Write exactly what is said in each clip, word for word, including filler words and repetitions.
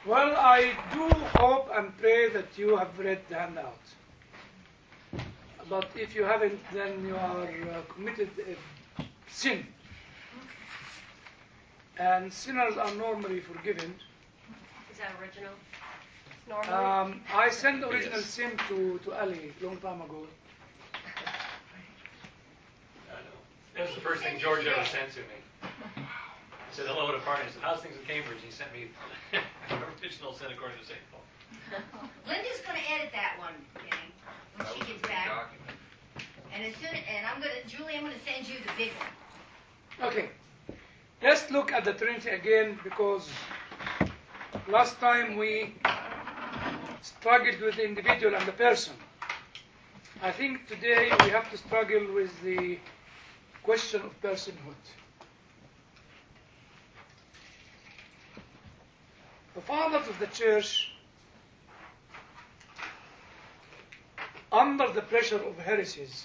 Well, I do hope and pray that you have read the handout. But if you haven't, then you are uh, committed a sin. And sinners are normally forgiven. Is that original? Normally? Um, I sent the original yes. sin to, to Ali a long time ago. I know. That was the first thing George ever sent to me. I said hello to Parney. I said, how's things in Cambridge? He sent me the original sin according to Saint Paul. Linda's going to edit that one, Kenny, when that she gets back. Document. And as soon and I'm going to, Julie, I'm going to send you the big one. Okay. Let's look at the Trinity again, because last time we struggled with the individual and the person. I think today we have to struggle with the question of personhood. The fathers of the church, under the pressure of heresies,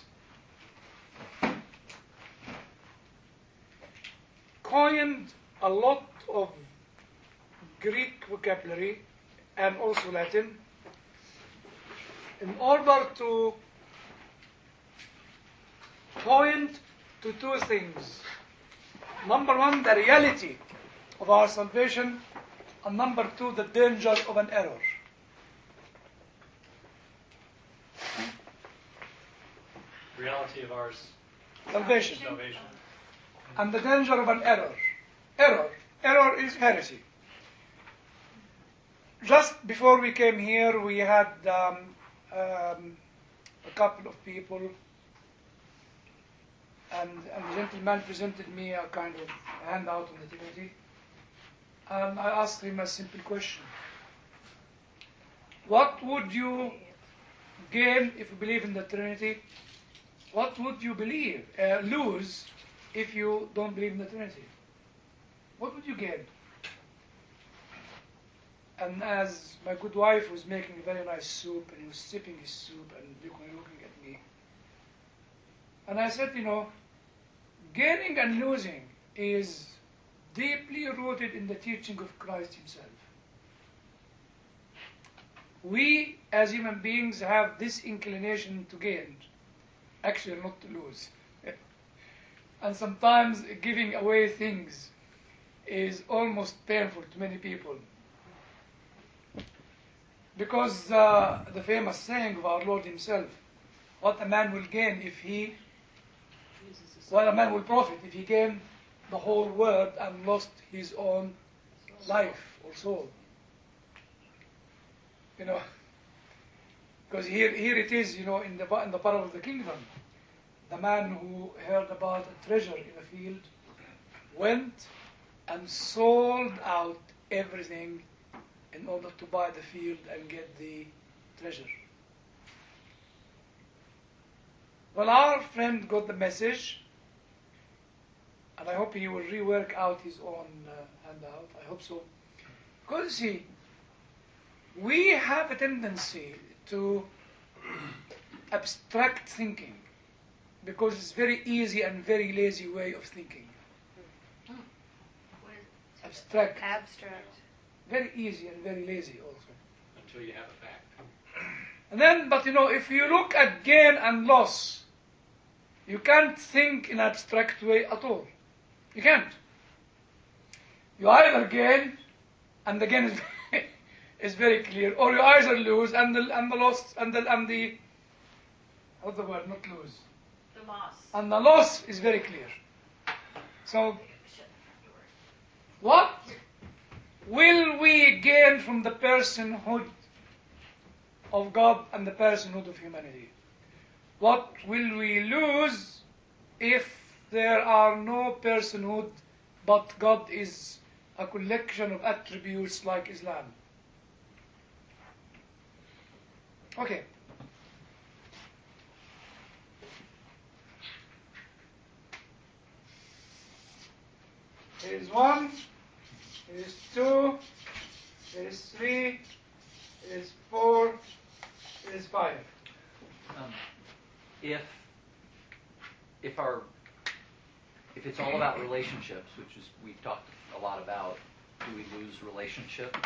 coined a lot of Greek vocabulary and also Latin in order to point to two things. Number one, the reality of our salvation, and number two, the danger of an error. Reality of our salvation. salvation. And the danger of an error. Error. Error is heresy. Just before we came here, we had um, um, a couple of people, and, and the gentleman presented me a kind of handout on the Trinity. And I asked him a simple question. What would you gain if you believe in the Trinity? What would you believe, uh, lose if you don't believe in the Trinity? What would you gain? And as my good wife was making a very nice soup, and he was sipping his soup and looking, looking at me, and I said, you know, gaining and losing is deeply rooted in the teaching of Christ himself. We, as human beings, have this inclination to gain, actually not to lose. And sometimes giving away things is almost painful to many people. Because uh, the famous saying of our Lord himself, what a man will gain if he, what a man will profit if he gain the whole world and lost his own life or soul. You know, because here, here it is, you know, in the in the parable of the kingdom, the man who heard about a treasure in a field went and sold out everything in order to buy the field and get the treasure. Well, our friend got the message, and I hope he will rework out his own uh, handout. I hope so. Because, see, we have a tendency to abstract thinking because it's very easy and very lazy way of thinking. Abstract. Abstract. Very easy and very lazy also. Until you have a fact. And then, but you know, if you look at gain and loss, you can't think in an abstract way at all. You can't. You either gain, and the gain is, is very clear, or you either lose, and the and the loss and the and the what's the word? Not lose. The loss. And the loss is very clear. So, what will we gain from the personhood of God and the personhood of humanity? What will we lose if there are no personhood, but God is a collection of attributes like Islam? Okay. There is one, there is two, there is three, there is four, there is five. Um, if if our if it's all about relationships, which is we've talked a lot about, do we lose relationship?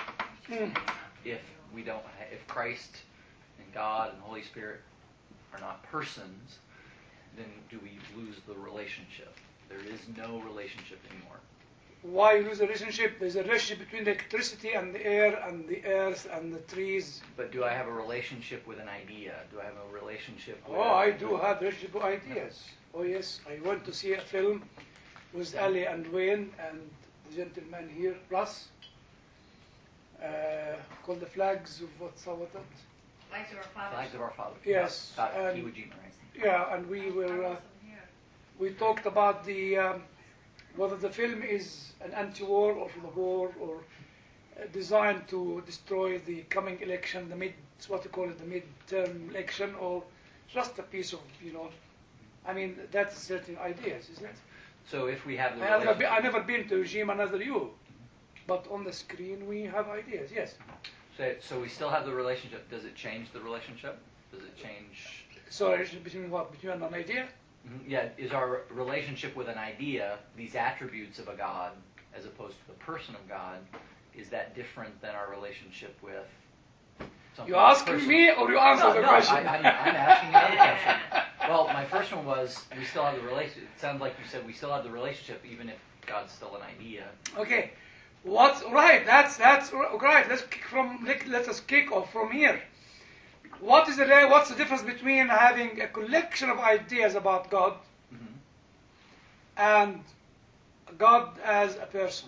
Mm. If we don't, ha- if Christ and God and the Holy Spirit are not persons, then do we lose the relationship? There is no relationship anymore. Why lose the relationship? There's a relationship between the electricity and the air and the earth and the trees. But do I have a relationship with an idea? Do I have a relationship with... Oh, I do have relationship with ideas. Oh yes, I went to see a film with Ali and Wayne and the gentleman here, Russ, uh, called The Flags of what's what that? Flags of our fathers. Flags of Our Father. Yes, About and- Iwo Jima, right? Yeah, and we were uh, we talked about the um, whether the film is an anti-war or for the war or uh, designed to destroy the coming election, the mid, what you call it, the mid-term election, or just a piece of, you know, I mean, that's certain ideas, isn't it? So if we have the I have never, relationship... been, I never been to Jima, neither you, but on the screen we have ideas, yes. So, so we still have the relationship. Does it change the relationship? Does it change... So relationship between what? Between an idea? Mhm. Yeah, is our relationship with an idea, these attributes of a God, as opposed to the person of God, is that different than our relationship with something You asking personal? me or you answer No, the no, question? I, I'm, I'm asking another question. Well, my first one was, we still have the relationship. It sounds like you said we still have the relationship, even if God's still an idea. Okay, what's right? That's that's r- right. Let's kick from let, let us kick off from here. What is the re- what's the difference between having a collection of ideas about God Mm-hmm. and God as a person?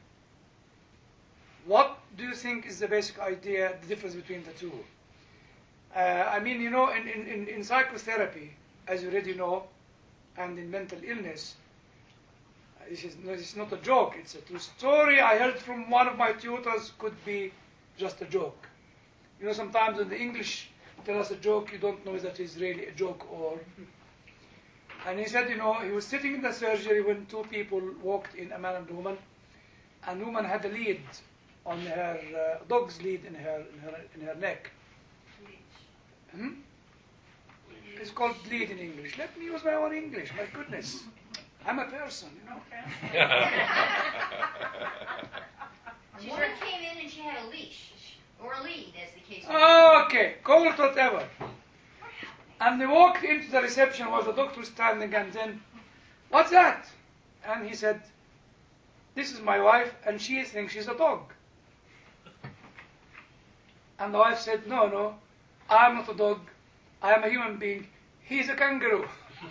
What do you think is the basic idea, the difference between the two? Uh, I mean, you know, in, in, in, in psychotherapy, as you already know, and in mental illness, uh, this is, no, this is not a joke, it's a true story I heard from one of my tutors, could be just a joke. You know, sometimes when the English tell us a joke, you don't know that it's really a joke or... And he said, you know, he was sitting in the surgery when two people walked in, a man and a woman, and the woman had a lead on her, uh, dog's lead in her, in her, in her neck. Hmm? It's called lead in English. Let me use my own English, my goodness. I'm a person, you know. A woman came in and she had a leash, or a lead, as the case may be. Okay, call it whatever. And they walked into the reception where the doctor was standing, and then, what's that? And he said, this is my wife, and she thinks she's a dog. And the wife said, no, no, I'm not a dog. I am a human being. He's a kangaroo.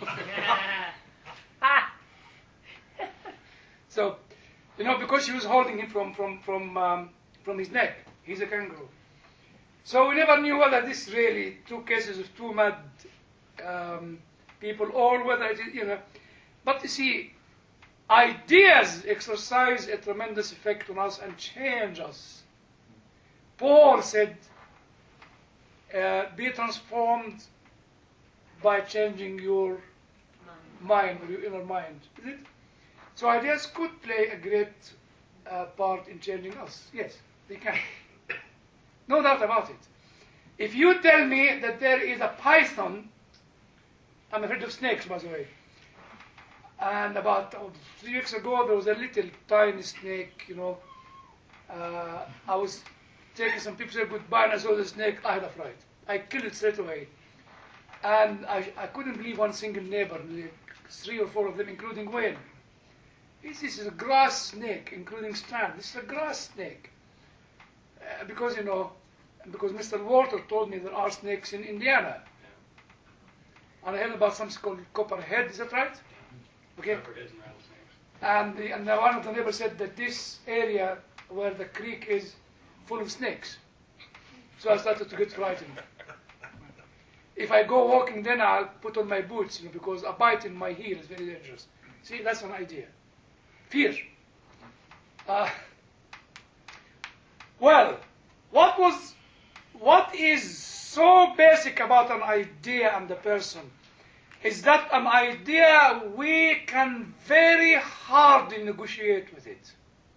So, you know, because she was holding him from, from, from, um, from his neck. He's a kangaroo. So we never knew whether this really two cases of two mad um, people or whether it is, you know. But you see, ideas exercise a tremendous effect on us and change us. Paul said, uh, be transformed by changing your mind, or your inner mind. Is it? So ideas could play a great uh, part in changing us. Yes, they can. No doubt about it. If you tell me that there is a python, I'm afraid of snakes, by the way. And about oh, three weeks ago, there was a little tiny snake, you know. Uh, I was taking some people said goodbye, and I saw the snake. I had a fright. I killed it straight away. And I, I couldn't believe one single neighbor, three or four of them, including Wayne. This is a grass snake, including Stan. This is a grass snake. Uh, because, you know, because Mister Walter told me there are snakes in Indiana. And I heard about something called copperhead, is that right? Okay. Copperheads and rattlesnakes. And, the, and the one of the neighbors said that this area where the creek is full of snakes. So I started to get frightened. If I go walking, then I'll put on my boots, you know, because a bite in my heel is very dangerous. See, that's an idea. Fear. Uh, well, what was, what is so basic about an idea and the person is that an idea we can very hardly negotiate with it.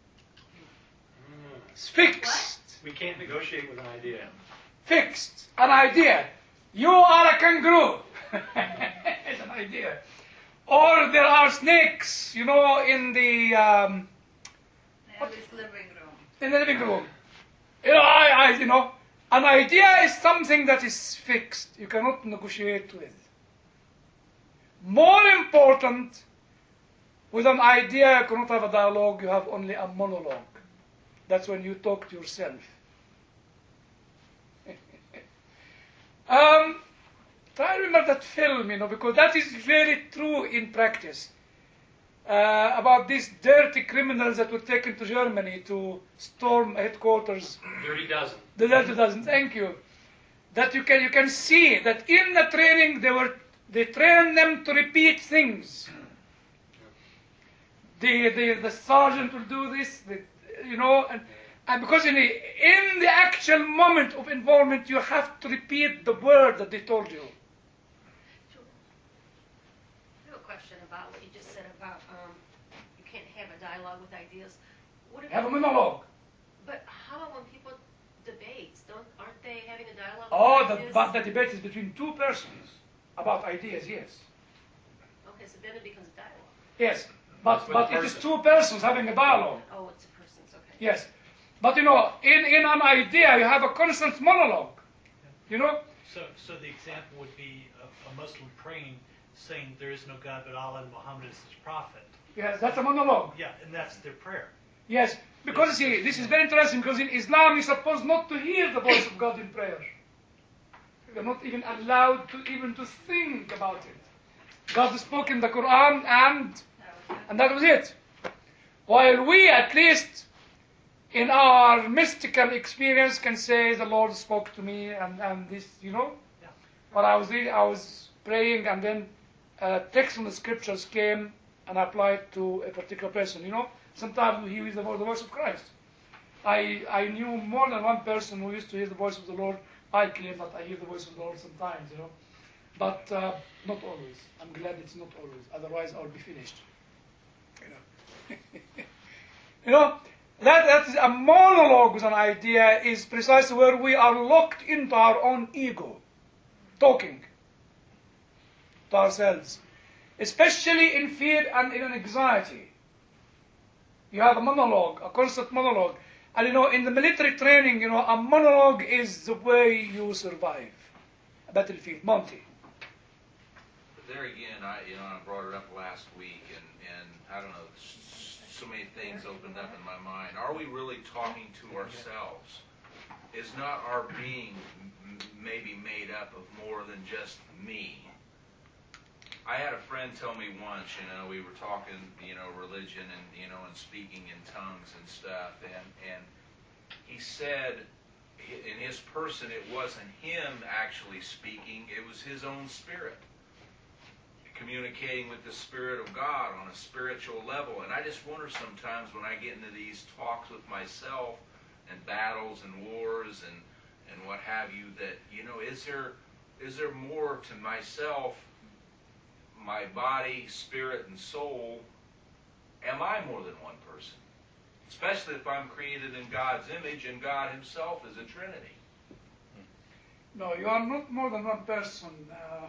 It's fixed. We can't negotiate with an idea. Fixed. An idea. You are a kangaroo. It's an idea. Or there are snakes, you know, in the um, That was living room. in the living room. You know, recognize, you know, an idea is something that is fixed. You cannot negotiate with. More important, with an idea, you cannot have a dialogue, you have only a monologue. That's when you talk to yourself. um, try to remember that film, you know, because that is very true in practice. Uh, about these dirty criminals that were taken to Germany to storm headquarters. Dirty dozen. The Dirty Dozen, thank you. That you can you can see that in the training they were they trained them to repeat things. The the, the sergeant will do this, the, you know, and, and because in the in the actual moment of involvement you have to repeat the word that they told you. I have a question about what you just said about um, you can't have a dialogue with ideas. What Have a about, monologue. but how about when people debate? Don't aren't they having a dialogue? Oh, with the, ideas? but the debate is between two persons about ideas, yes. Okay, so then it becomes a dialogue. Yes, but, With but a it is person. two persons having a dialogue. Oh, it's a person's okay. Yes. But you know, in, in an idea, you have a constant monologue. You know? So, so the example would be a, a Muslim praying, saying there is no God but Allah and Muhammad is his prophet. Yes, that's a monologue. Yeah, and that's their prayer. Yes, because you see, this is very interesting because in Islam you're supposed not to hear the voice of God in prayer. You're not even allowed to even to think about it. God spoke in the Quran and and that was it. While we, at least in our mystical experience, can say the Lord spoke to me and, and this, you know. Yeah. But I was reading, I was praying and then a text from the scriptures came and applied to a particular person, you know. Sometimes we hear the vo- the voice of Christ. I I knew more than one person who used to hear the voice of the Lord. I claim that I hear the voice of the Lord sometimes, you know. But uh, not always. I'm glad it's not always. Otherwise I'll be finished. You know. You know, that, that is a monologue with an idea is precisely where we are locked into our own ego, talking to ourselves, especially in fear and in anxiety. You have a monologue, a constant monologue. And you know, in the military training, you know, a monologue is the way you survive a battlefield. Monty. But there again, I you know I brought it up last week, and and I don't know, s- so many things opened up in my mind. Are we really talking to ourselves? Is not our being m- maybe made up of more than just me? I had a friend tell me once, you know, we were talking, you know, religion and, you know, and speaking in tongues and stuff, and, and he said hi- in his person it wasn't him actually speaking, it was his own spirit, communicating with the Spirit of God on a spiritual level. And I just wonder sometimes when I get into these talks with myself and battles and wars and, and what have you, that, you know, is there is there more to myself, my body, spirit, and soul? Am I more than one person? Especially if I'm created in God's image and God himself is a Trinity. No, you are not more than one person. Uh,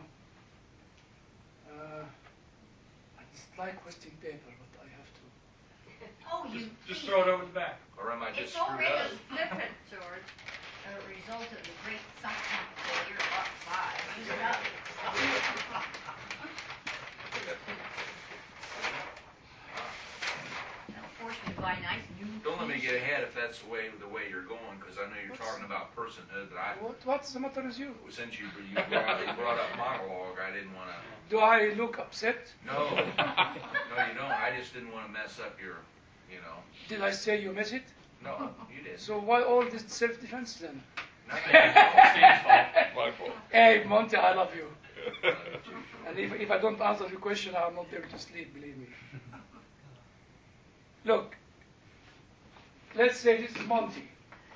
uh, I dislike wasting paper, but I have to. Oh, you. Just, just throw it over the back. Or am I just It's screwed already up? flippant, George. A result of the great something failure of five. Use it up. Now force me to buy nice new. Don't let me get ahead if that's the way the way you're going, because I know you're talking about personhood. That I, What, what's the matter with you? since you you brought, you brought up monologue, I didn't want to. Do I look upset? No, no, you don't. I just didn't want to mess up your, you know. Did I say you miss it? No, you did. So why all this self-defense then? My fault. Hey, Monty, I love you. And if, if I don't answer your question, I'll not be able to sleep, believe me. Look, let's say this is Monty.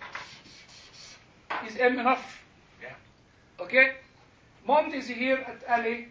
Is M enough? Yeah. Okay? Monty is here at Ali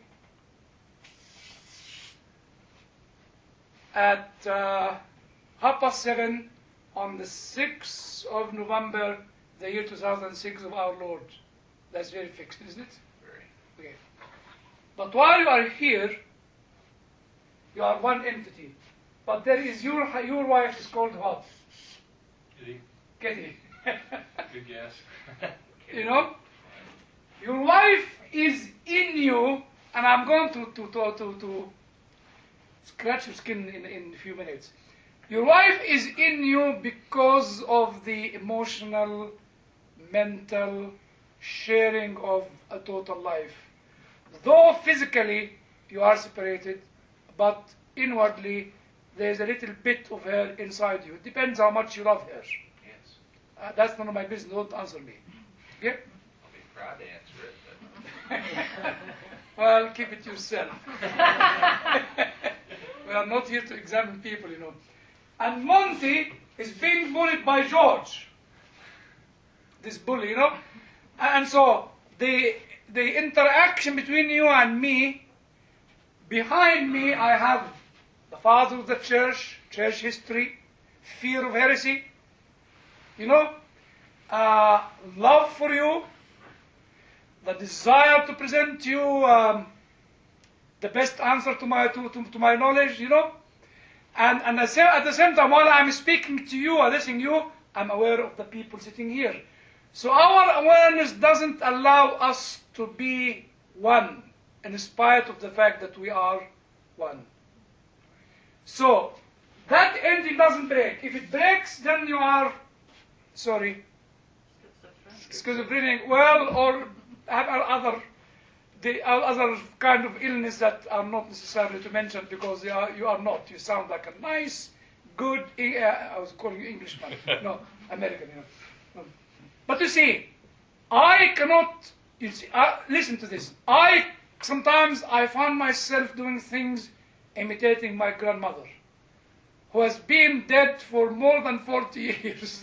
at uh, half past seven on the sixth of November, the year two thousand six of our Lord. That's very fixed, isn't it? Very. Okay. But while you are here, you are one entity. But there is your your wife is called what? Kitty. Kitty. Good Yes. You know? Your wife is in you, and I'm going to, to, to, to, to scratch your skin in, in a few minutes. Your wife is in you because of the emotional, mental sharing of a total life. Though physically you are separated, but inwardly there's a little bit of her inside you. It depends how much you love her. Yes. Uh, that's none of my business. Don't answer me. Okay? I'll be proud to answer it, but Well, keep it yourself. We are not here to examine people, you know. And Monty is being bullied by George. This bully, you know. And so the the interaction between you and me, behind me I have the father of the church, church history, fear of heresy, you know, uh, love for you, the desire to present you um, the best answer to my to, to, to my knowledge, you know. And, and at the same time, while I'm speaking to you or listening to you, I'm aware of the people sitting here. So our awareness doesn't allow us to be one, in spite of the fact that we are one. So that ending doesn't break. If it breaks, then you are, sorry, schizophrenic, well, or have other the other kind of illness that are not necessarily to mention because they are, you are not. You sound like a nice, good, uh, I was calling you Englishman, no, American, you know. No. But you see, I cannot, you see, uh, listen to this. I, sometimes I find myself doing things imitating my grandmother, who has been dead for more than forty years.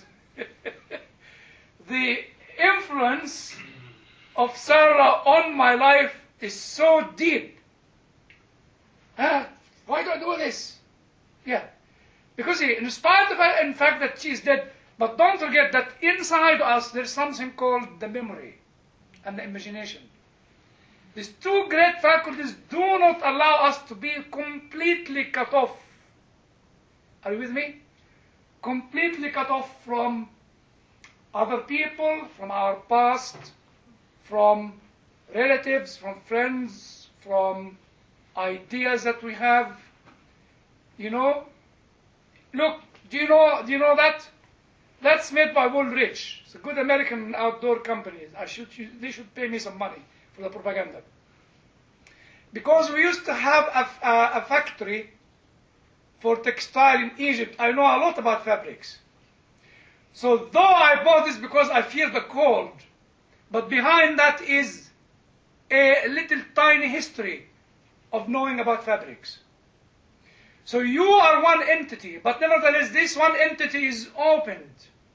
The influence of Sarah on my life is so deep. Huh? Why do I do this? Yeah. Because see, in spite of the in fact that she is dead, but don't forget that inside us there's something called the memory and the imagination. These two great faculties do not allow us to be completely cut off. Are you with me? Completely cut off from other people, from our past, from relatives, from friends, from ideas that we have. You know? Look, do you know, do you know that? That's made by Woolrich. It's a good American outdoor company. I should, they should pay me some money for the propaganda. Because we used to have a, a, a factory for textile in Egypt. I know a lot about fabrics. So though I bought this because I fear the cold, but behind that is a little tiny history of knowing about fabrics. So you are one entity, but nevertheless this one entity is opened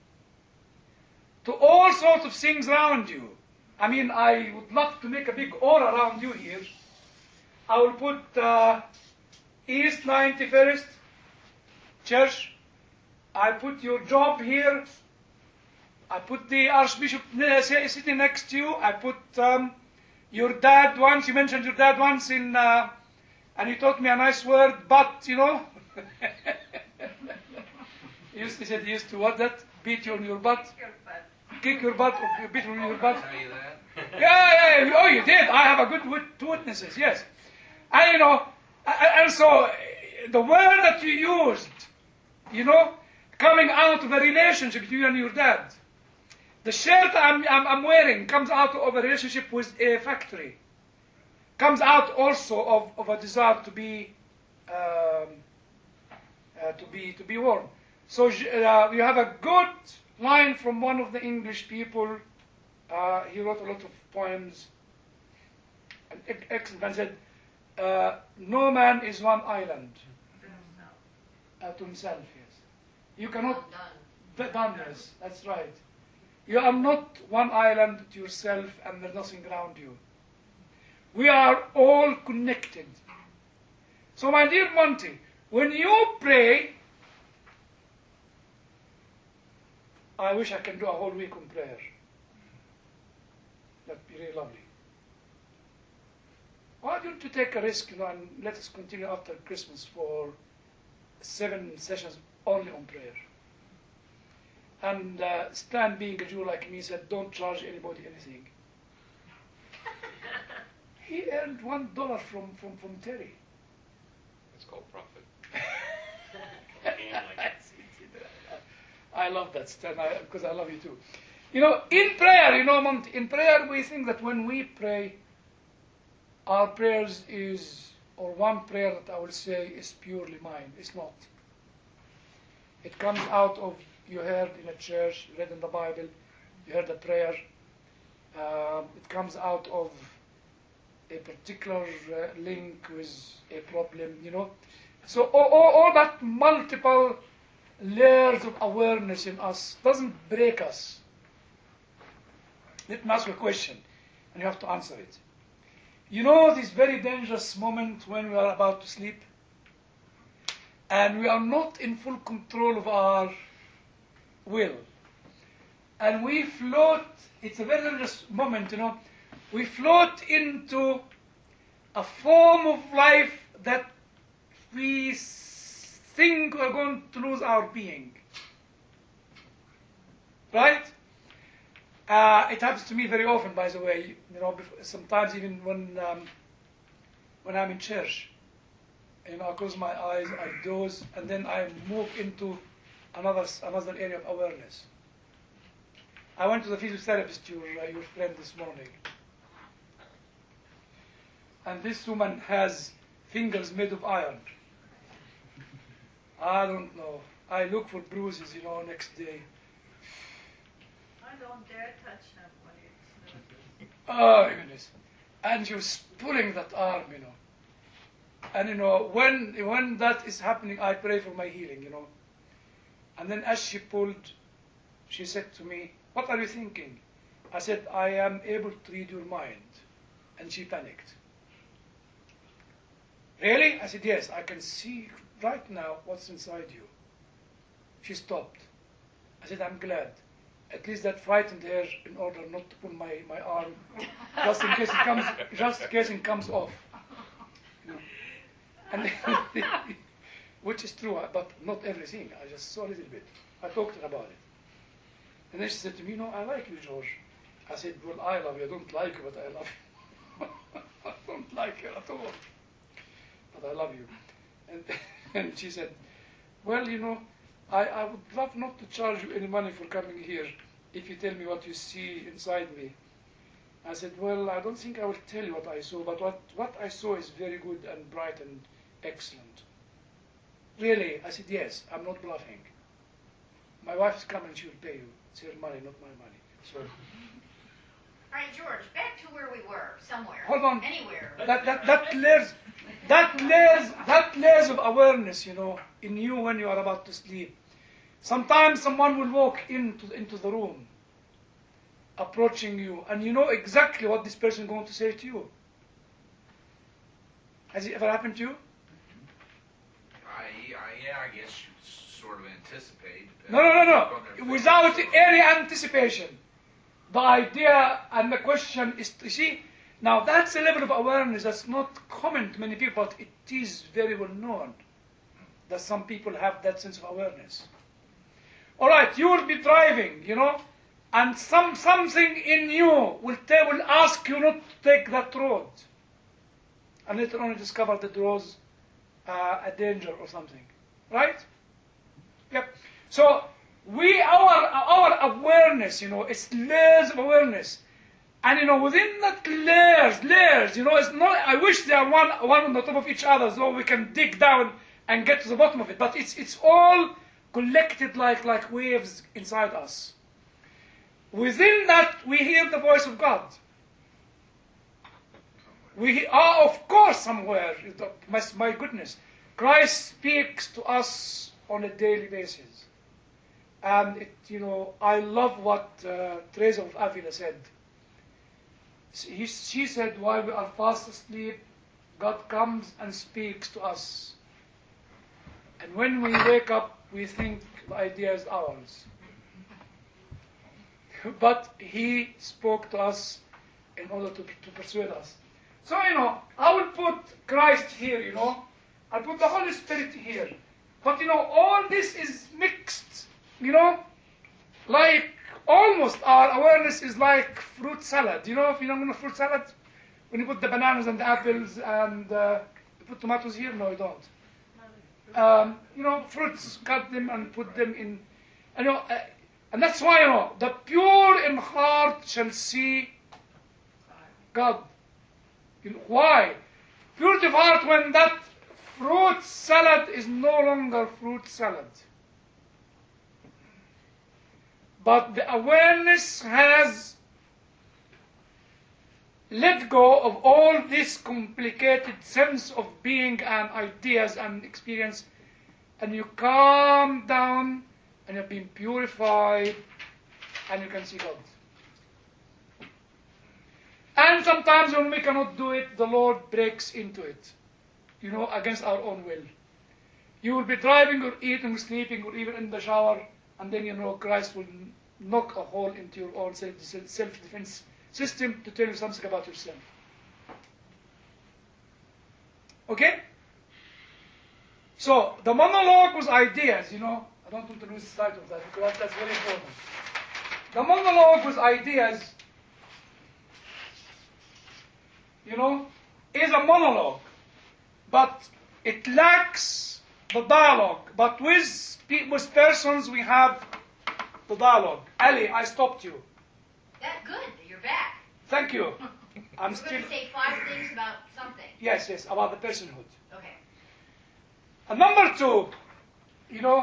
to all sorts of things around you. I mean, I would love to make a big aura around you here. I will put uh, East ninety-first Church. I put your job here. I put the Archbishop sitting next to you. I put um, your dad once. You mentioned your dad once in, uh, and he taught me a nice word, but, you know. he, used, he said he used to what that? Beat you on your butt? Kick your butt or beat you on your butt? tell you that. Yeah, yeah, oh, you did. I have a good wit- two witnesses, yes. And, you know, and so the word that you used, you know, coming out of a relationship between you and your dad. The shirt I'm, I'm, I'm wearing comes out of a relationship with a factory. Comes out also of, of a desire to be, um, uh, to be, to be worn. So uh, you have a good line from one of the English people. Uh, he wrote a lot of poems. An excellent man said, uh, "No man is one island uh, to himself." Yes, you cannot. Well done. Done, yes, that's right. You are not one island to yourself, and there's nothing around you. We are all connected. So, my dear Monty, when you pray, I wish I can do a whole week on prayer. That'd be really lovely. Why don't you take a risk, you know, and let us continue after Christmas for seven sessions only on prayer? And uh, Stan, being a Jew like me, said, don't charge anybody anything. He earned one dollar from, from, from Terry. It's called profit. I love that, Stan, I, because I love you too. You know, in prayer, you know, Monty, in prayer we think that when we pray, our prayers is, or one prayer that I will say is purely mine. It's not. It comes out of, you heard in a church, you read in the Bible, you heard a prayer. Um, it comes out of a particular uh, link with a problem, you know. So all, all, all that multiple layers of awareness in us doesn't break us. Let me ask you a question, and you have to answer it. You know this very dangerous moment when we are about to sleep, and we are not in full control of our will, and we float, it's a very dangerous moment, you know, we float into a form of life that we think we're going to lose our being. Right? Uh, it happens to me very often, by the way. You know, sometimes even when um, when I'm in church, you know, I close my eyes, I doze, and then I move into another another area of awareness. I went to the physiotherapist, your uh, your friend, this morning, and this woman has fingers made of iron. I don't know. I look for bruises, you know, next day. I don't dare touch that place. Oh, my goodness. And she was pulling that arm, you know. And, you know, when, when that is happening, I pray for my healing, you know. And then as she pulled, she said to me, what are you thinking? I said, I am able to read your mind. And she panicked. Really? I said, yes, I can see right now what's inside you. She stopped. I said, I'm glad. At least that frightened her in order not to pull my, my arm, just in case it comes, just in case it comes off. You know. And which is true, but not everything. I just saw a little bit. I talked to her about it. And then she said to me, no, I like you, George. I said, well, I love you. I don't like you, but I love you. I don't like you at all. But I love you. And, and she said, well, you know, I, I would love not to charge you any money for coming here if you tell me what you see inside me. I said, well, I don't think I will tell you what I saw, but what, what I saw is very good and bright and excellent. Really? I said, yes, I'm not bluffing. My wife is coming, she will pay you. It's her money, not my money. So. All right, George, back to where we were, somewhere. Hold on. Anywhere. That, that, that layers, that layers, that layers of awareness, you know, in you when you are about to sleep. Sometimes someone will walk into, into the room, approaching you, and you know exactly what this person is going to say to you. Has it ever happened to you? I, I, yeah, I guess you sort of anticipate. No, no, no, no. Without any anticipation. The idea and the question is, you see, now that's a level of awareness that's not common to many people, but it is very well known that some people have that sense of awareness. All right, you will be driving, you know, and some something in you will, tell, will ask you not to take that road. And later on you discover that there was uh, a danger or something. Right? Yep. So we, our, our awareness, you know, it's layers of awareness. And, you know, within that layers, layers, you know, it's not, I wish they are one, one on the top of each other so we can dig down and get to the bottom of it. But it's, it's all collected like, like waves inside us. Within that, we hear the voice of God. We are, of course, somewhere, my, my goodness, Christ speaks to us on a daily basis. And, it, you know, I love what uh, Teresa of Avila said. He, she said, while we are fast asleep, God comes and speaks to us. And when we wake up, we think the idea is ours. But he spoke to us in order to, to persuade us. So, you know, I will put Christ here, you know. I'll put the Holy Spirit here. But, you know, all this is mixed, you know. like almost our awareness is like fruit salad. You know, if you know fruit salad, when you put the bananas and the apples and uh, you put tomatoes here, no, you don't. Um, you know, fruits, cut them and put them in, and, you know, uh, and that's why, you know, the pure in heart shall see God. You know, why? Purity of heart, when that fruit salad is no longer fruit salad. But the awareness has let go of all this complicated sense of being and ideas and experience, and you calm down and you've been purified and you can see God. And sometimes when we cannot do it, the Lord breaks into it, you know, against our own will. You will be driving or eating or sleeping or even in the shower, and then, you know, Christ will knock a hole into your own self-defense system to tell you something about yourself. Okay? So, the monologue was ideas, you know. I don't want to lose sight of that because that's very important. The monologue was ideas, you know, is a monologue, but it lacks the dialogue. But with, with persons we have the dialogue. Ali, I stopped you. That's good that you're back. Thank you. I'm We're still... going to say five things about something. Yes, yes, about the personhood. Okay. And number two, you know,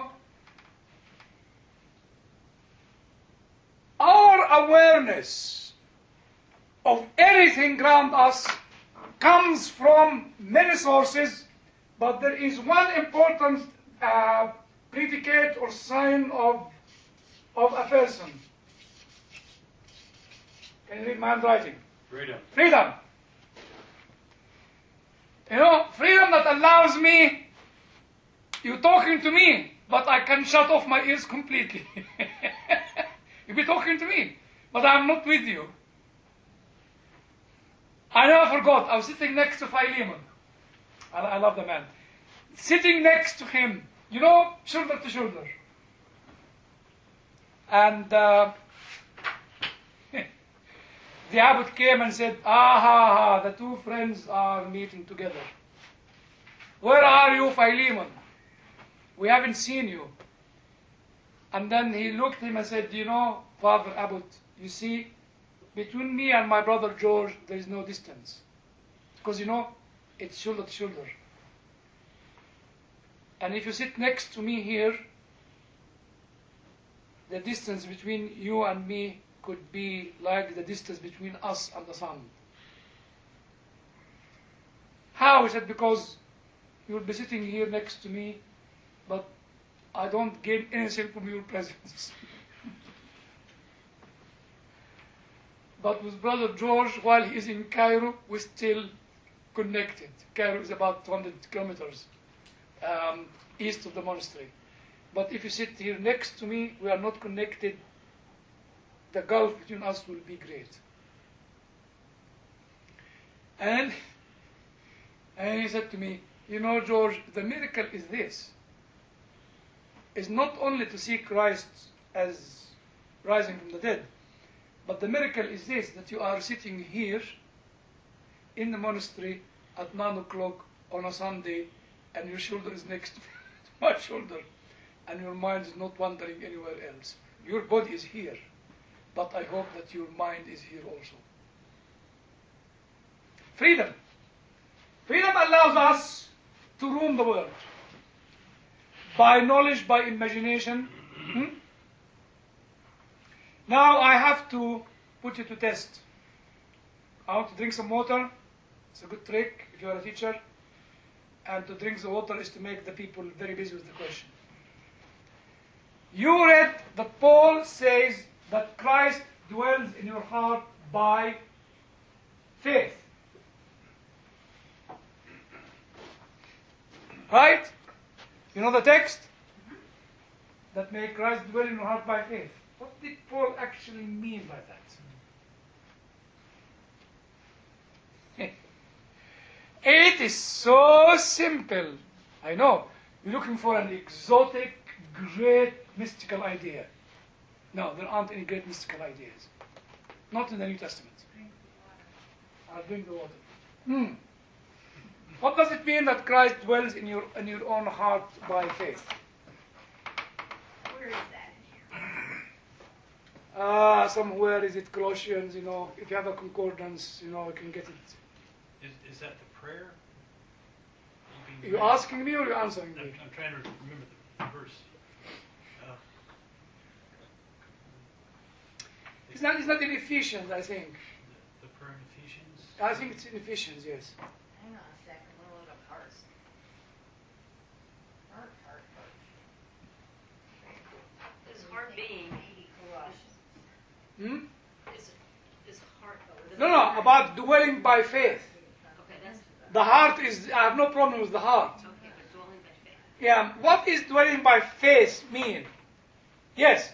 our awareness of everything around us comes from many sources, but there is one important uh, predicate or sign of, of a person. Can you read my handwriting? Freedom. Freedom. You know, freedom that allows me, you're talking to me, but I can shut off my ears completely. You'll be talking to me, but I'm not with you. I never forgot, I was sitting next to Philemon. I, I love the man. Sitting next to him, you know, shoulder to shoulder. And uh, the abbot came and said, ah ha ha, the two friends are meeting together. Where are you, Philemon? We haven't seen you. And then he looked at him and said, you know, Father Abbot, you see, between me and my brother George, there is no distance. Because, you know, it's shoulder to shoulder. And if you sit next to me here, the distance between you and me could be like the distance between us and the sun. How? He said, because you will be sitting here next to me, but I don't gain anything from your presence. But with Brother George, while he is in Cairo, we're still connected. Cairo is about two hundred kilometers um, east of the monastery. But if you sit here next to me, we are not connected. The gulf between us will be great. And, and he said to me, you know, George, the miracle is this. Is not only to see Christ as rising from the dead, but the miracle is this, that you are sitting here in the monastery at nine o'clock on a Sunday, and your shoulder is next to my shoulder, and your mind is not wandering anywhere else. Your body is here, but I hope that your mind is here also. Freedom. Freedom allows us to roam the world. By knowledge, by imagination. Hmm? Now I have to put you to test. I want to drink some water. It's a good trick if you are a teacher. And to drink the water is to make the people very busy with the question. You read that Paul says that Christ dwells in your heart by faith. Right? You know the text? That may Christ dwell in your heart by faith. What did Paul actually mean by that? It is so simple. I know. You're looking for an exotic, great, mystical idea. No, there aren't any great mystical ideas. Not in the New Testament. I'll drink the water. Hmm. What does it mean that Christ dwells in your in your own heart by faith? Where is that in here? Ah, somewhere is it Colossians? You know, if you have a concordance, you know, you can get it. Is, is that the prayer? Are you asking me or are you answering I'm, me? I'm trying to remember the verse. Uh, It's not. It's not in Ephesians, I think. the, the prayer in Ephesians. I think it's in Ephesians. Yes. Hang on a second, we'll look up hearts. Heart, heart, heart. Is heart being, Maybe Colossians. Hmm? is, is heart, oh, No, no. About dwelling by faith. Okay, that's, The heart is. I have no problem with the heart. okay, but dwelling by faith. Yeah. What is dwelling by faith mean? Yes.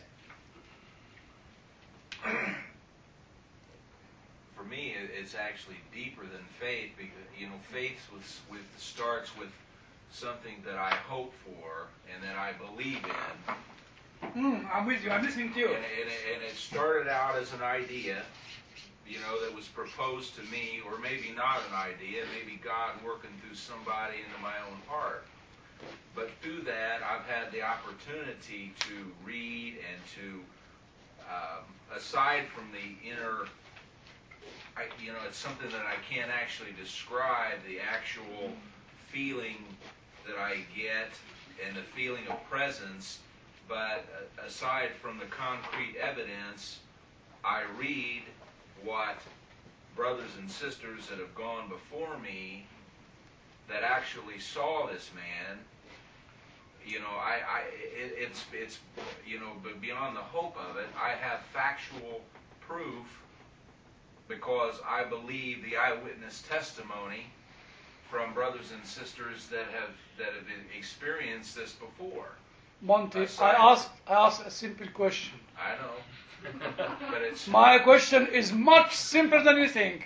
For me, it- it's actually deeper than faith because, you know, faith with, with starts with something that I hope for and that I believe in. Hmm. I'm with you. I'm listening to you. And, and, it- and it started out as an idea, you know, that was proposed to me, or maybe not an idea, maybe God working through somebody into my own heart. But through that, I've had the opportunity to read and to, um, aside from the inner, I, you know, it's something that I can't actually describe, the actual feeling that I get and the feeling of presence. But uh, aside from the concrete evidence, I read what brothers and sisters that have gone before me that actually saw this man. You know, I, I it, it's it's you know, but beyond the hope of it, I have factual proof because I believe the eyewitness testimony from brothers and sisters that have that have experienced this before. Monty, I Aside- asked. I asked a simple question. I know, but it's My question is much simpler than you think.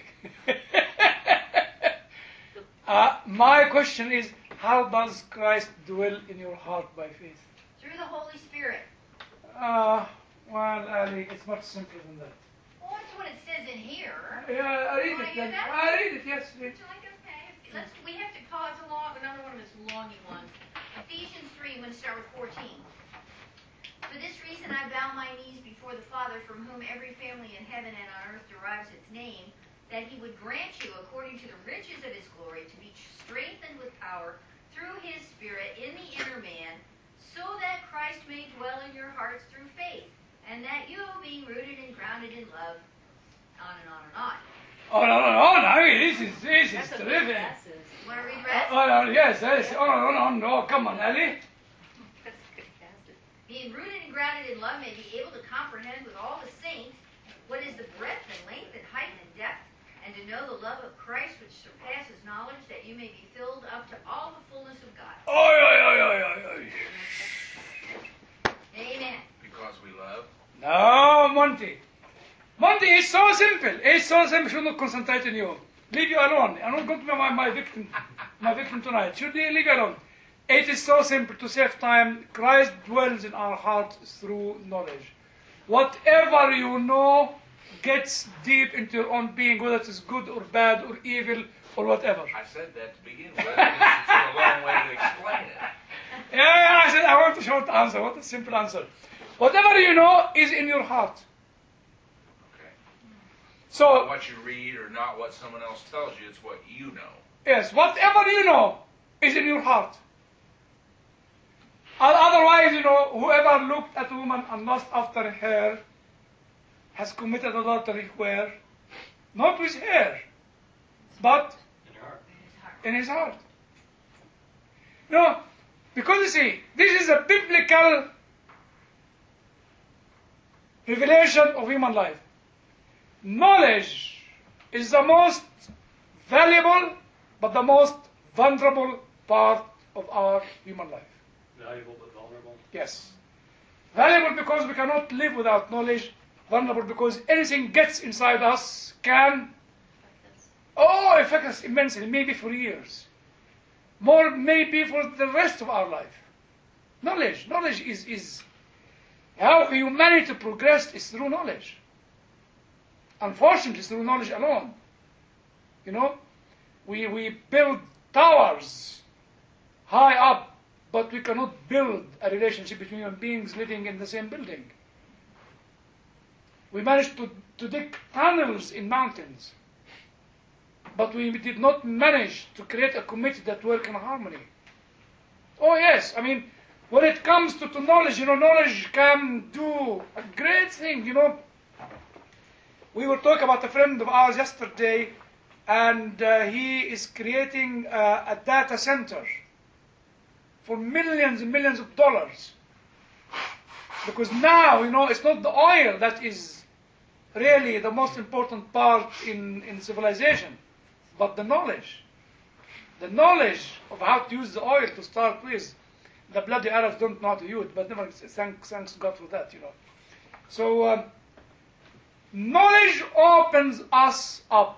uh, my question is, how does Christ dwell in your heart by faith? Through the Holy Spirit. Uh, well, Ali, it's much simpler than that. Well, that's what it says in here. Yeah, I read Wanna it. hear Then. that? I read it. Yes. Would you like us to? Let's, we have to call it a long, another one of his longy ones. Ephesians three, I'm going to start with fourteen. For this reason I bow my knees before the Father, from whom every family in heaven and on earth derives its name, that he would grant you, according to the riches of his glory, to be strengthened with power through his Spirit in the inner man, so that Christ may dwell in your hearts through faith, and that you, being rooted and grounded in love, on and on and on. Oh no, no, no! no, I mean, this is this is That's a terrific. passes. Want to read Oh, rest? oh, no, yes, yes. Oh no, no, no, no! Come on, Ali. That's a good passage. Being rooted and grounded in love, may be able to comprehend with all the saints what is the breadth and length and height and depth, and to know the love of Christ which surpasses knowledge, that you may be filled up to all the fullness of God. Oi, oi, oi, oi, oi, oi. Amen. because we love. No, Monty. Monty, it's so simple. It's so simple. Should not concentrate on you. Leave you alone. I'm not going to be my, my victim, my victim tonight. Should leave leave you alone. It is so simple to save time. Christ dwells in our hearts through knowledge. Whatever you know gets deep into your own being, whether it is good or bad or evil or whatever. I said that to begin with. It's a long way to explain it. Yeah, yeah, I said I want a short answer. What a simple answer. Whatever you know is in your heart. Okay. So, Not what you read or not what someone else tells you, it's what you know. yes, whatever you know is in your heart. O- Otherwise, you know, whoever looked at a woman and lust after her has committed adultery where? Not with her, but In your heart. in his heart. No, because you see, this is a biblical revelation of human life. Knowledge is the most valuable but the most vulnerable part of our human life. Valuable but vulnerable. Yes. Valuable because we cannot live without knowledge. Vulnerable because anything gets inside us can, oh, affect us immensely, maybe for years. More maybe for the rest of our life. Knowledge. Knowledge is, is How humanity progressed is through knowledge. Unfortunately, it's through knowledge alone. You know, we, we build towers high up, but we cannot build a relationship between human beings living in the same building. We managed to, to dig tunnels in mountains, but we did not manage to create a community that work in harmony. Oh yes, I mean, when it comes to, to knowledge, you know, knowledge can do a great thing, you know. We were talking about a friend of ours yesterday, and uh, he is creating uh, a data center for millions and millions of dollars. Because now, you know, it's not the oil that is really the most important part in, in civilization, but the knowledge. The knowledge of how to use the oil to start with. The bloody Arabs don't know how to use it, but never, thanks, thanks God for that, you know. So, um, knowledge opens us up.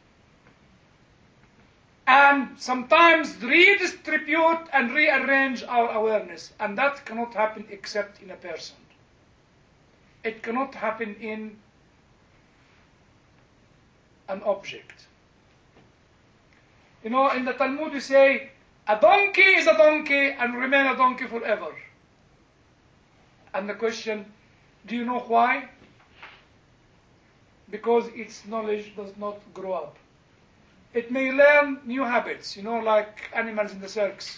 And sometimes redistribute and rearrange our awareness. And that cannot happen except in a person. It cannot happen in an object. You know, in the Talmud we say, a donkey is a donkey and remain a donkey forever. And the question, do you know why? Because its knowledge does not grow up. It may learn new habits, you know, like animals in the circus.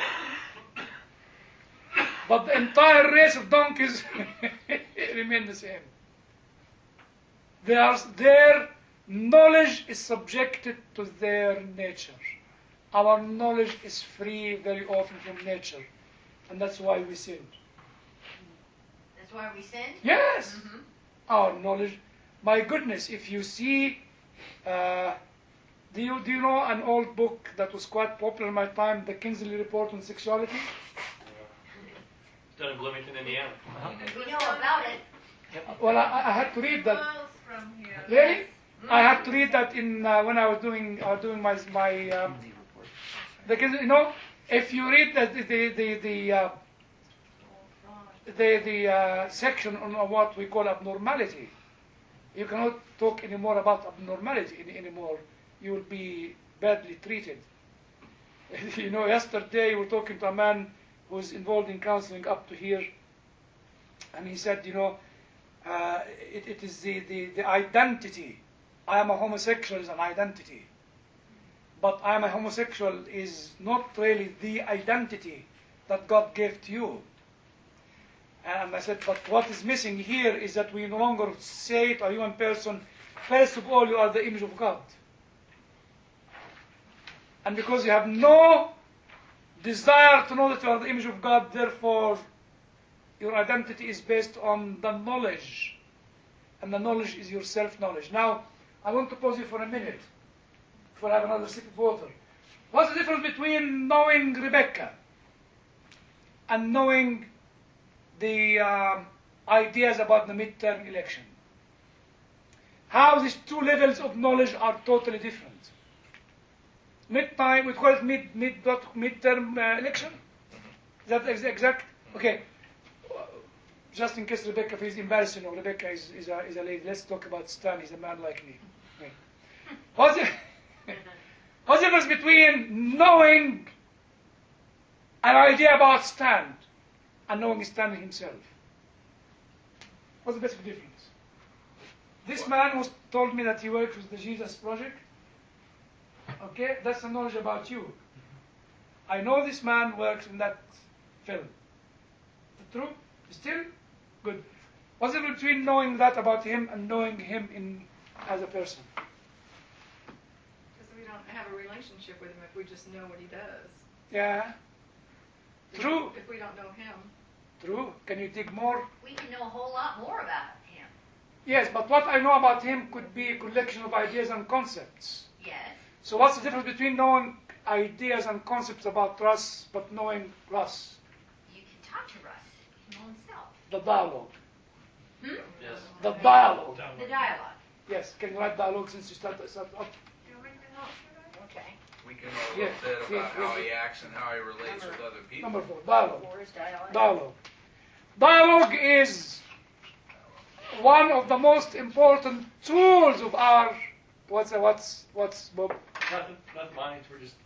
But the entire race of donkeys remain the same. They are, their knowledge is subjected to their nature. Our knowledge is free very often from nature. And that's why we sin. That's why we sin? Yes! Mm-hmm. Our knowledge. My goodness, if you see... Uh, Do you, do you know an old book that was quite popular in my time, The Kingsley Report on Sexuality? It's done in Bloomington, Indiana. We know about it. Well, I, I had to read that. Miles from here. Really? I had to read that in uh, when I was doing uh, doing my my. Um, the Kingsley, you know, if you read the the the the uh, the, the uh, section on what we call abnormality, you cannot talk anymore about abnormality any, anymore. You will be badly treated. You know, yesterday we were talking to a man who was involved in counseling up to here, and he said, you know, uh, it, it is the, the, the identity. I am a homosexual is an identity. But I am a homosexual is not really the identity that God gave to you. And I said, but what is missing here is that we no longer say to a human person, first of all, you are the image of God. And because you have no desire to know that you are the image of God, therefore your identity is based on the knowledge. And the knowledge is your self-knowledge. Now, I want to pause you for a minute before I have another sip of water. What's the difference between knowing Rebecca and knowing the uh, ideas about the midterm election? How these two levels of knowledge are totally different. Mid-time, we call it mid, mid, mid-term uh, election? Is that ex exact? Okay. Just in case Rebecca feels embarrassing, or Rebecca is, is, a, is a lady, let's talk about Stan, he's a man like me. Okay. What's the, what's the difference between knowing an idea about Stan and knowing Stan himself? What's the basic difference? This man who told me that he works with the Jesus Project, okay, that's the knowledge about you. I know this man works in that film. Is it true? Still? Good. What's the difference between knowing that about him and knowing him in as a person? Because we don't have a relationship with him if we just know what he does. Yeah. True. If we don't know him. True. Can you dig more? We can know a whole lot more about him. Yes, but what I know about him could be a collection of ideas and concepts. Yes. So what's the difference between knowing ideas and concepts about Russ but knowing Russ? You can talk to Russ. He can know himself. The dialogue. Hmm? Yes. The dialogue. The dialogue. Yes. Can you write dialogue since you started start up? Okay. We can know a little Yeah, bit yeah, about yeah. how he acts and how he relates with other people. Number four. Dialogue. Four is dialogue. Dialogue. Dialogue is one of the most important tools of our, what's, what's, what's, Bob? Nothing, nothing mind, we're just,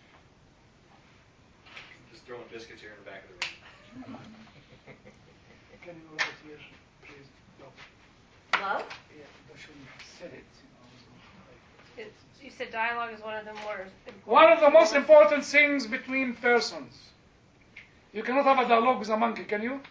just throwing biscuits here in the back of the room. Can you write here, please? No. Love? Yeah, I shouldn't have said it. You know, so, It's, you said dialogue is one of the more important. one of the most important things between persons. You cannot have a dialogue with a monkey, can you?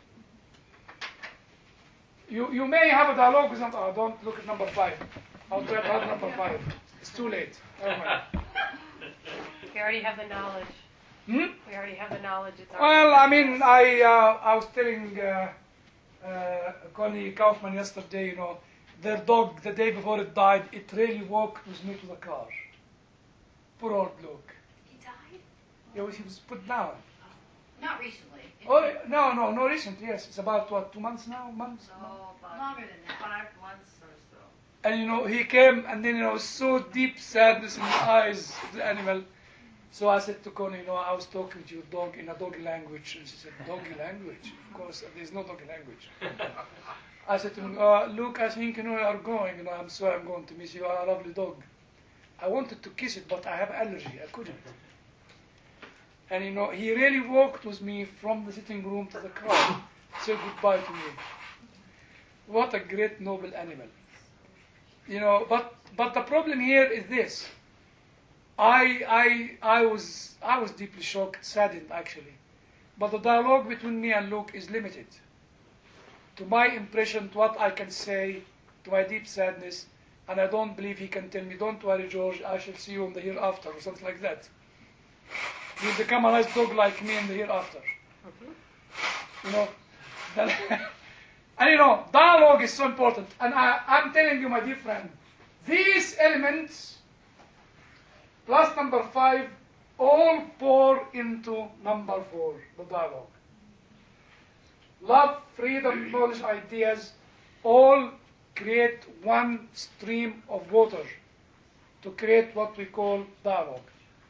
You you may have a dialogue with a... Oh, don't look at number five. I'll try to have number five. It's too late. Never mind. We already have the knowledge. Hmm? We already have the knowledge. It's Well, I mean, I uh, I was telling uh, uh, Connie Kaufman yesterday, you know, their dog, the day before it died, it really walked with me to the car. Poor old Luke. He died? Yeah, he was put down. Not recently. It- Oh, no, no, no recent, yes. It's about, what, two months now? Months? No, about Longer than that. five months or so. And, you know, he came, and then, you know, so deep sadness in the eyes of the animal. So I said to Connie, you know, I was talking to your dog in a doggy language. And she said, doggy language? Of course, there's no doggy language. I said to him, uh, Luke, I think, you know, you are going. You know, I'm sorry I'm going to miss you. You are a lovely dog. I wanted to kiss it, but I have allergy. I couldn't. And, you know, he really walked with me from the sitting room to the car, said goodbye to me. What a great, noble animal. You know, but but the problem here is this. I I I was I was deeply shocked, saddened actually. But the dialogue between me and Luke is limited. To my impression, to what I can say, to my deep sadness, and I don't believe he can tell me, don't worry, George, I shall see you in the hereafter, or something like that. You'll become a nice dog like me in the hereafter. Mm-hmm. You know, and you know, dialogue is so important. And I, I'm telling you, my dear friend, these elements, plus number five, all pour into number four, the dialogue. Love, freedom, knowledge, ideas, all create one stream of water to create what we call dialogue.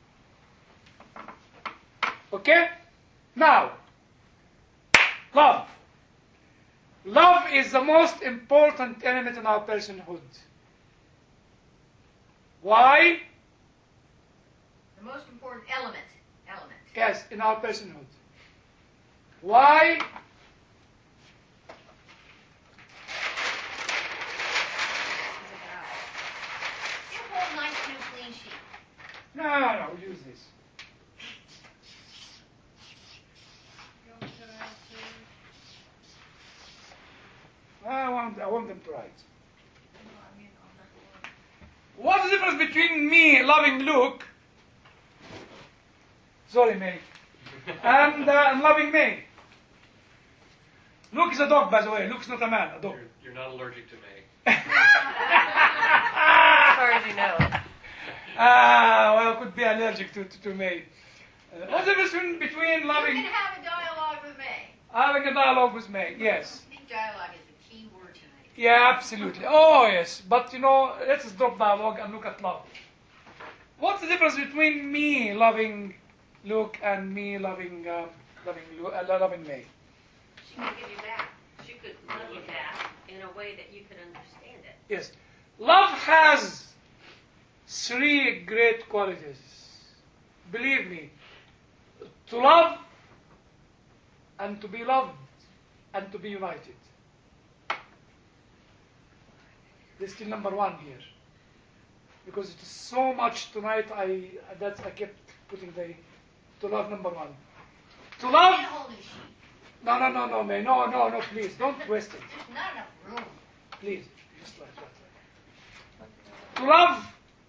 Okay? Now, love. Love is the most important element in our personhood. Why? The most important element. Element. Yes, in our personhood. Why? You hold nice new clean sheet. No, no, no, we'll use this. I want, I want them to write. What's the difference between me loving Luke, sorry, May, and, uh, and loving May? Luke is a dog, by the way. Luke's not a man, a dog. You're, you're not allergic to May. As far as you know. Ah, well, could be allergic to, to, to May. Uh, what's the difference between You loving, can have a dialogue with May. having a dialogue with May? Yes. I think dialogue is the key word tonight. Yeah, absolutely. Oh, yes. But, you know, let's drop dialogue and look at love. What's the difference between me loving Luke and me loving uh, loving Lu- uh, loving May? She could give you back. She could love you back in a way that you could understand it. Yes. Love has three great qualities. Believe me. To love and to be loved and to be united. This is still number one here. Because it is so much tonight, I that's I kept putting the to love number one. To Get love a whole new sheet. no no no no May. No no no please don't waste it. There's not enough room. Please. Just right, right, right. To love,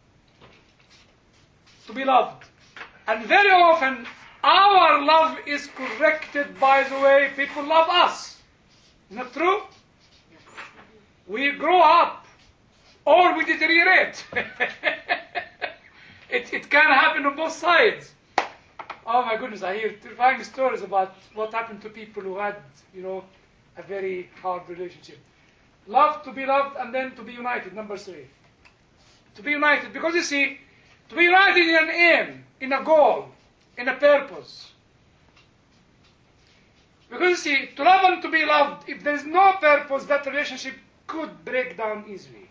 to be loved. And very often our love is corrected by the way people love us. Isn't that true? We grow up or we deteriorate. it, it can happen on both sides. Oh my goodness, I hear terrifying stories about what happened to people who had, you know, a very hard relationship. Love, to be loved, and then to be united, number three. To be united, because you see, to be united in an aim, in a goal, in a purpose. Because you see, to love and to be loved, if there is no purpose, that relationship could break down easily.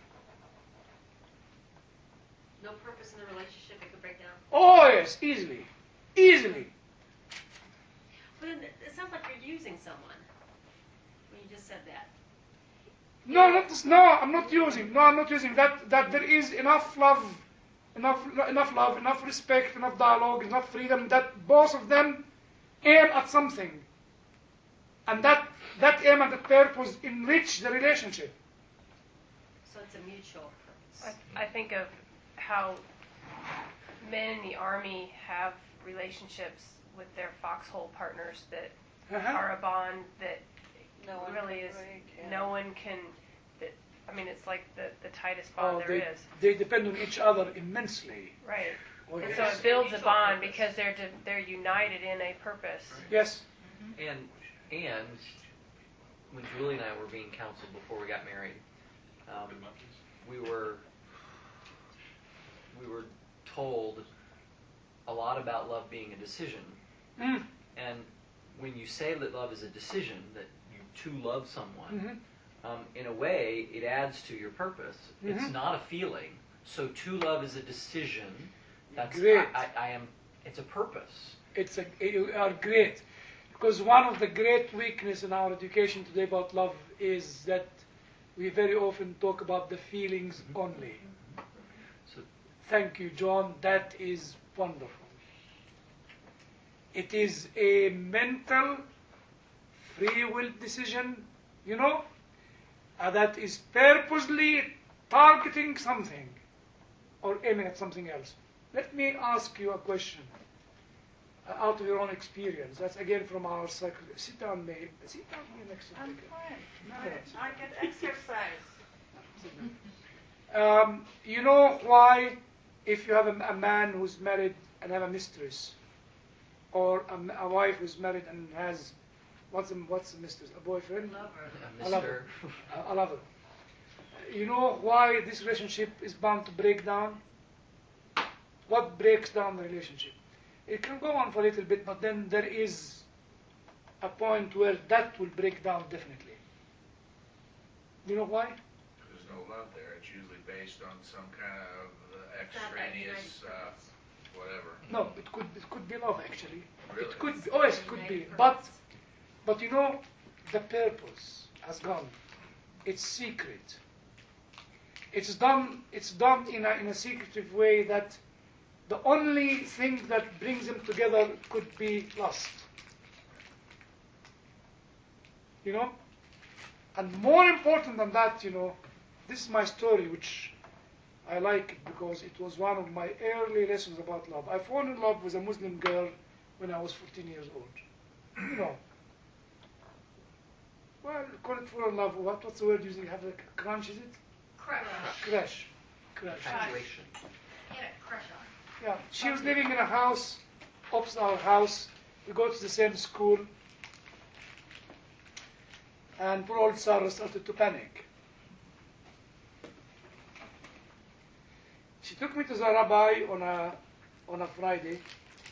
No purpose in the relationship, it could break down. Oh yes, easily. Easily. But it, it sounds like you're using someone when you just said that. No, not this, no, I'm not using. No, I'm not using that. That there is enough love, enough, enough love, enough respect, enough dialogue, enough freedom that both of them aim at something, and that that aim and that purpose enrich the relationship. So it's a mutual purpose. I, I think of how men in the Army have relationships with their foxhole partners that Uh-huh. are a bond that No one really can is, break, yeah. no one can, that, I mean, it's like the, the tightest bond Oh, there they, is. they depend on each other immensely. Right. Oh, And yes. so it builds a bond because they're, di- they're united in a purpose. Yes. And and when Julie and I were being counseled before we got married, um, we were we were told a lot about love being a decision. Mm. And when you say that love is a decision, that you two love someone, Mhm. um, in a way, it adds to your purpose. It's Mhm. not a feeling. So to love is a decision. That's Great. I, I, I am. It's a purpose. It's a, you are great. Because one of the great weaknesses in our education today about love is that we very often talk about the feelings only. So Thank you, John. That is wonderful. It is a mental, free will decision, you know, uh, that is purposely targeting something or aiming at something else. Let me ask you a question uh, out of your own experience. That's again from our cycle. Sit down, May. Sit down here next to I'm me. fine. No, I, no, sit I get exercise. Um, you know why, if you have a, a man who's married and have a mistress, or a, m- a wife who's married and has, what's a, what's a mistress? A boyfriend? Lover. uh, I love Mister A, a lover. You know why this relationship is bound to break down? What breaks down the relationship? It can go on for a little bit, but then there is a point where that will break down definitely. You know why? There's no love there. It's usually based on some kind of uh, It's not that united extraneous, uh, purpose. whatever. No, it could it could be love actually. Really? It could be, oh yes, it could be. United But purpose. but you know, the purpose has gone. It's secret. It's done. It's done in a in a secretive way that the only thing that brings them together could be lust. You know, and more important than that, you know, this is my story, which I like it because it was one of my early lessons about love. I fell in love with a Muslim girl when I was fourteen years old. You know. Well, call it fall in love. What, what's the word using? Have a crunch, is it? Crush. Crash. Crash. infatuation. Get a crush on. Yeah. She was living in a house, opposite our house. We go to the same school. And poor old Sarah started to panic. She took me to the rabbi on a on a Friday.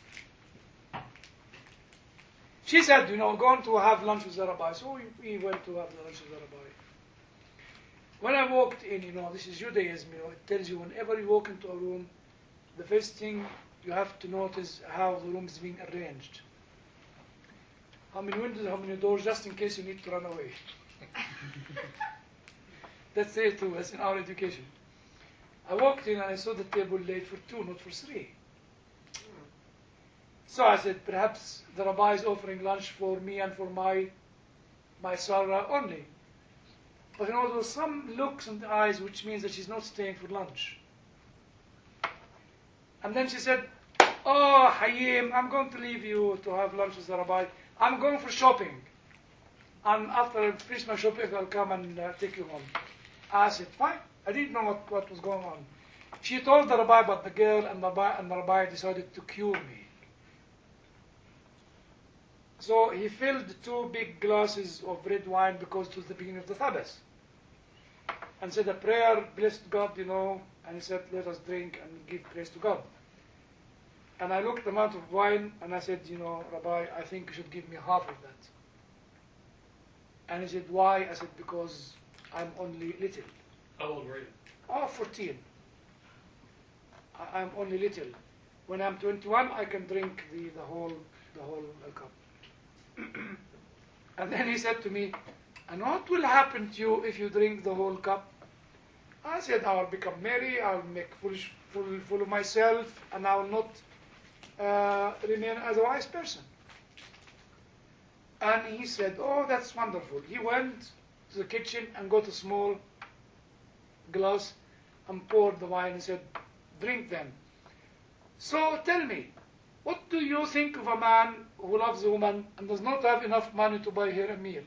She said, you know, going to have lunch with the rabbi. So we, we went to have lunch with the rabbi. When I walked in, you know, this is Judaism, you know, it tells you whenever you walk into a room, the first thing you have to notice how the room is being arranged. How many windows, how many doors, just in case you need to run away. That's it too, that's in our education. I walked in and I saw the table laid for two, not for three. So I said, perhaps the rabbi is offering lunch for me and for my my Sarah only. But you know, there were some looks in the eyes which means that she's not staying for lunch. And then she said, oh, Hayim, I'm going to leave you to have lunch with the rabbi. I'm going for shopping. And after I finish my shopping, I'll come and uh, take you home. I said, fine. I didn't know what, what was going on. She told the rabbi about the girl, and the rabbi, and the rabbi decided to cure me. So he filled two big glasses of red wine because it was the beginning of the Sabbath. And said a prayer, blessed God, you know, and he said, let us drink and give praise to God. And I looked at the amount of wine and I said, you know, Rabbi, I think you should give me half of that. And he said, why? I said, because I'm only little. How old were you? Oh, fourteen. I, I'm only little. When I'm twenty-one, I can drink the, the whole the whole uh, cup. And then he said to me, and what will happen to you if you drink the whole cup? I said, I will become merry, I will make foolish, full, full of myself, and I will not uh, remain as a wise person. And he said, oh, that's wonderful. He went to the kitchen and got a small glass and poured the wine and said, drink then. So tell me, what do you think of a man who loves a woman and does not have enough money to buy her a meal?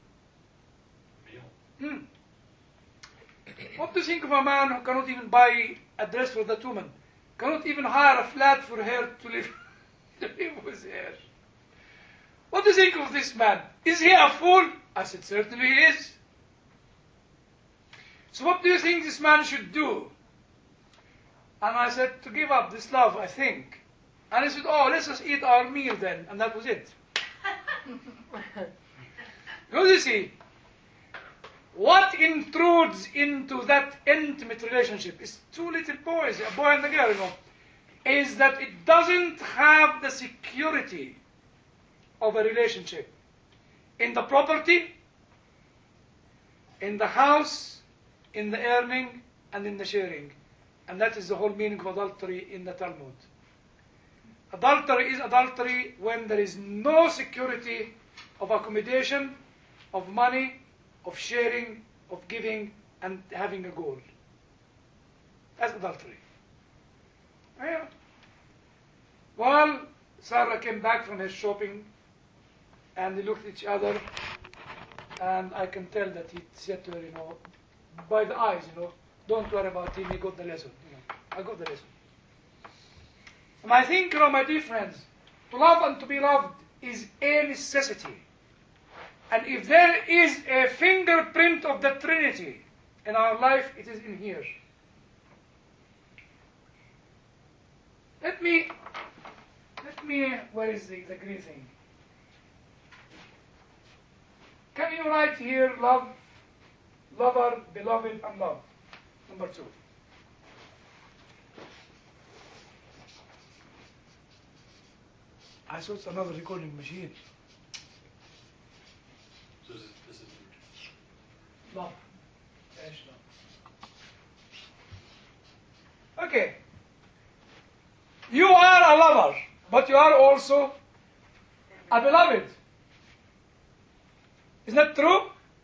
Meal? Hmm. What do you think of a man who cannot even buy a dress for that woman? Cannot even hire a flat for her to live, to live with her? What do you think of this man? Is he a fool? I said, certainly he is. So what do you think this man should do? And I said, to give up this love, I think. And he said, oh, let's just eat our meal then. And that was it. Because you see, what intrudes into that intimate relationship is two little boys, a boy and a girl, you know, is that it doesn't have the security of a relationship in the property, in the house, in the earning, and in the sharing. And that is the whole meaning of adultery in the Talmud. Adultery is adultery when there is no security of accommodation, of money, of sharing, of giving, and having a goal. That's adultery. Yeah. Well, Sarah came back from her shopping, and they looked at each other, and I can tell that he said to her, you know, by the eyes, you know, don't worry about him, he got the lesson. You know, I got the lesson. And I think, you know, my dear friends, to love and to be loved is a necessity. And if there is a fingerprint of the Trinity in our life, it is in here. Let me, let me, where is the, the green thing? Can you write here, love, lover, beloved, and love? Number two. I saw it's another recording machine. So this is, this is Love. Yes, love. Okay. You are a lover, but you are also a beloved. Isn't that true?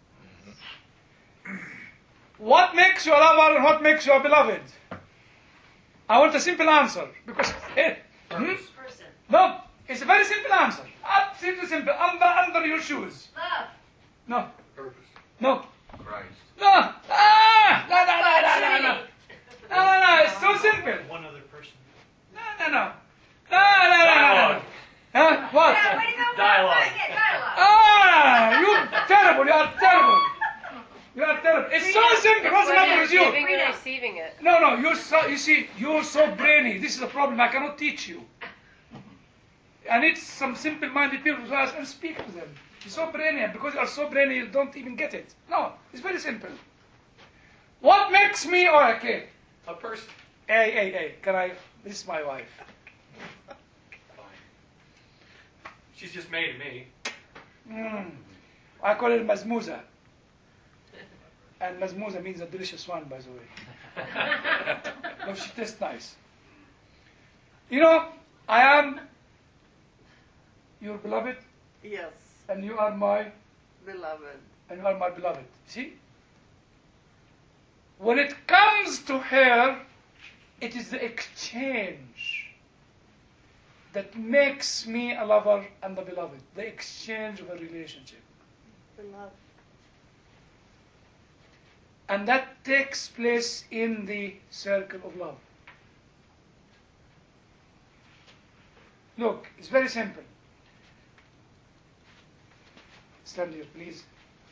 What makes you a lover and what makes you a beloved? I want a simple answer. Because, eh, hmm? Person. No, it's a very simple answer. Absolutely simple. Under, under your shoes. Love. No. purpose. No. Christ. No. Ah! No, no, no, no, no, no. No, no, no. It's so simple. One other person. No, no, no. No, no, no, no, no. Huh? What? Yeah, way to go, Bob. Dialogue. Yeah, dialogue. Ah! You're terrible. You are terrible. You are terrible. It's so simple. What's the matter with you? Giving and receiving it. No, no. You're so. You see, you're so brainy. This is a problem. I cannot teach you. I need some simple-minded people to ask and speak to them. You're so brainy, and because you are so brainy, you don't even get it. No, it's very simple. What makes me or okay? A person. Hey, hey, hey. Can I? This is my wife. Fine. She's just made me. Mm. I call her mazmuza. And mazmuza means a delicious one, by the way. No, she tastes nice. You know, I am your beloved, Yes, and you are my, beloved. and you are my beloved. See? When it comes to her, it is the exchange that makes me a lover and a beloved. The exchange of a relationship. Beloved. And that takes place in the circle of love. Look, it's very simple. Stand here, please.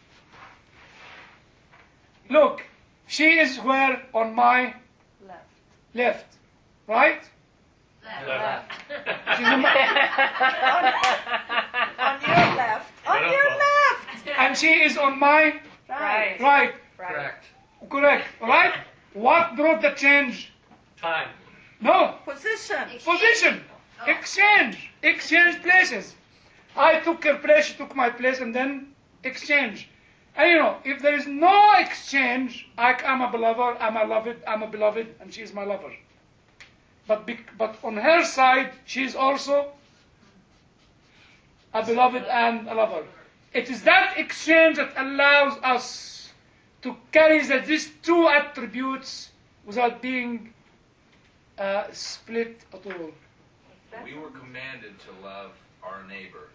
Look, she is where on my Left. left, right? Left. She's on my, On your left. On your left. and she is on my Right. right. Right. Correct. Correct. Right? What brought the change? Time. No. Position. Position. Exchange. Exchange places. I took her place, she took my place, and then exchange. And you know, if there is no exchange, I, I'm a beloved, I'm a beloved, I'm a beloved, and she is my lover. But bec- but on her side, she is also a beloved and a lover. It is that exchange that allows us to carry the, these two attributes without being uh, split at all. We were commanded to love our neighbor.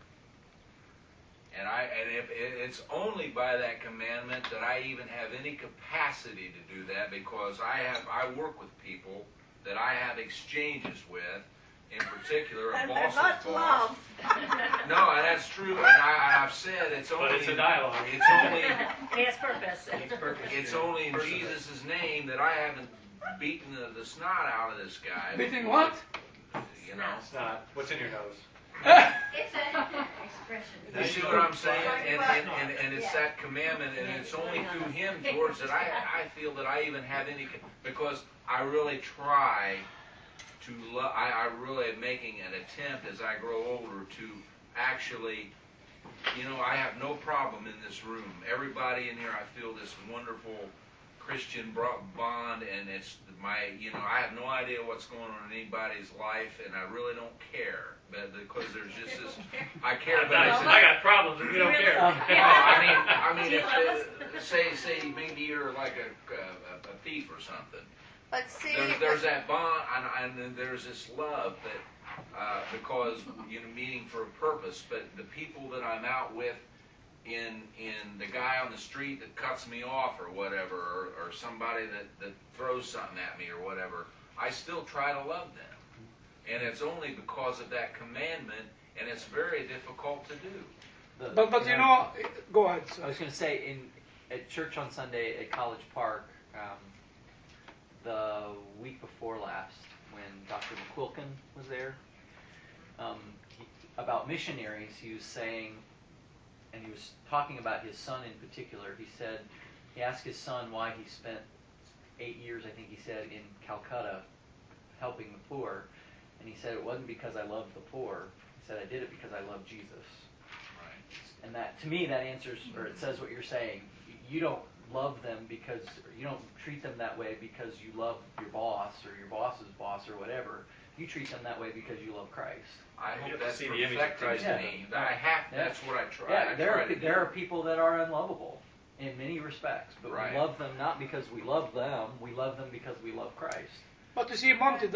And I and if it's only by that commandment that I even have any capacity to do that, because I have I work with people that I have exchanges with, in particular a And they're boss's not boss. love. No, and that's true, and I, I've said it's only But it's a dialogue. It's only It has purpose. Needs purpose. it's only in Jesus' name that I haven't beaten the, the snot out of this guy. Beating what? You know. It's not. What's in your nose? It's an expression. You see what I'm saying? And, and, and, and it's that commandment, and it's only through him, George, that I, I feel that I even have any, because I really try to love, I, I really am making an attempt as I grow older to actually, you know, I have no problem in this room. Everybody in here, I feel this wonderful Christian bro- bond, and it's my, you know, I have no idea what's going on in anybody's life, and I really don't care, but because there's just this, I care, I, but it's, I got problems if you don't care. no, I mean, I mean, if, uh, say, say maybe you're like a, a, a thief or something. But see, There's, there's that bond, and, and then there's this love that, uh, because, you know, meaning for a purpose, but the people that I'm out with, in in the guy on the street that cuts me off or whatever, or, or somebody that, that throws something at me or whatever, I still try to love them. And it's only because of that commandment, and it's very difficult to do. The- But but you know, go ahead. I Sir. was going to say, in at church on Sunday at College Park, um, the week before last, when Doctor McQuilkin was there, um, he, about missionaries, he was saying, and he was talking about his son in particular. He said, he asked his son why he spent eight years, I think he said, in Calcutta helping the poor. And he said, it wasn't because I loved the poor. He said, I did it because I love Jesus. Right. And that, to me, that answers, or it says what you're saying. You don't love them because, or you don't treat them that way because you love your boss or your boss's boss or whatever. You treat them that way because you love Christ. I You hope have to that's see the image of perfected Christ in in me. them. I have, Yeah. that's what I try, Yeah, I there try are, to there do. are people that are unlovable in many respects, but Right. we love them not because we love them. We love them because we love Christ. But you see, Monty,